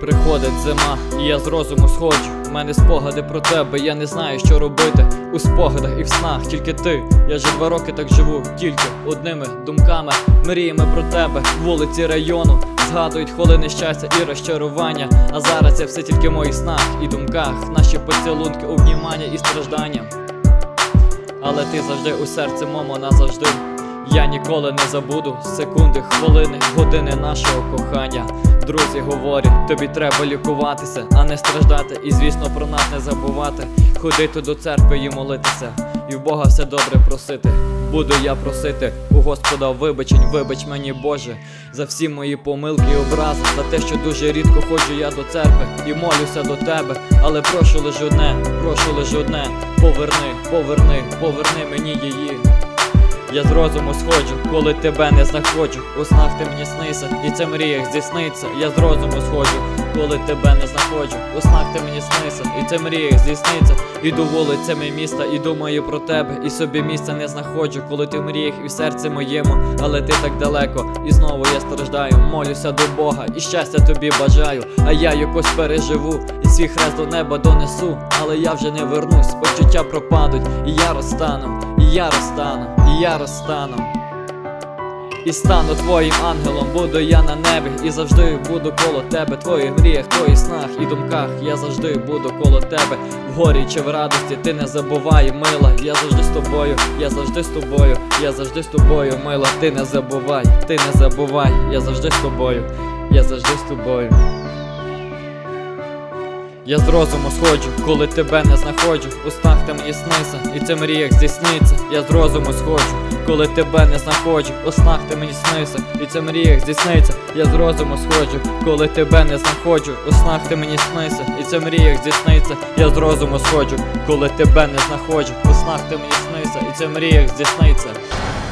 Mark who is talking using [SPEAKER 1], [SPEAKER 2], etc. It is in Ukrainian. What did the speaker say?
[SPEAKER 1] Приходить зима, і я з розуму сходжу. У мене спогади про тебе, я не знаю, що робити. У спогадах і в снах тільки ти. Я вже 2 роки так живу, тільки одними думками, мріями про тебе. Вулиці району згадують хвилини щастя і розчарування. А зараз це все тільки в моїх снах і думках. Наші поцілунки, обнімання і страждання. Але ти завжди у серці, мамо, назавжди. Я ніколи не забуду секунди, хвилини, години нашого кохання. Друзі говорять, тобі треба лікуватися, а не страждати. І звісно про нас не забувати. Ходити до церкви і молитися, і в Бога все добре просити. Буду я просити у Господа вибачень, вибач мені, Боже, за всі мої помилки і образи, за те, що дуже рідко ходжу я до церкви і молюся до тебе. Але прошу лиш одне, поверни мені її. Я з розуму сходжу, коли тебе не знаходжу. У снах ти мені снися, і це в мріях здійсниться. Я з розуму сходжу, коли тебе не знаходжу. У снах ти мені снися, і це в мріях здійсниться. Іду вулицями міста і думаю про тебе, і собі місця не знаходжу, коли ти в мріях і в серці моєму. Але ти так далеко, і знову я страждаю. Молюся до Бога і щастя тобі бажаю. А я якось переживу і свій хрест до неба донесу. Але я вже не вернусь, почуття пропадуть, і я розтану, і стану твоїм ангелом, буду я на небі, і завжди буду коло тебе. Твоїх мріях, твоїх снах і думках, я завжди буду коло тебе. В горі чи в радості, ти не забувай, мила. Я завжди з тобою, я завжди з тобою, я завжди з тобою, мила. Ти не забувай, я завжди з тобою, я завжди з тобою. Я з розуму сходжу, коли тебе не знаходжу. У снах ти мені снися, і це в мріях здійсниться. Я з розуму сходжу, коли тебе не знаходжу. У снах ти мені снися, і це в мріях здійсниться. Я з розуму сходжу, коли тебе не знаходжу. У снах ти мені снися, і це в мріях здійсниться. Я з розуму сходжу, коли тебе не знаходжу. У снах ти мені снися, і це в мріях здійсниться.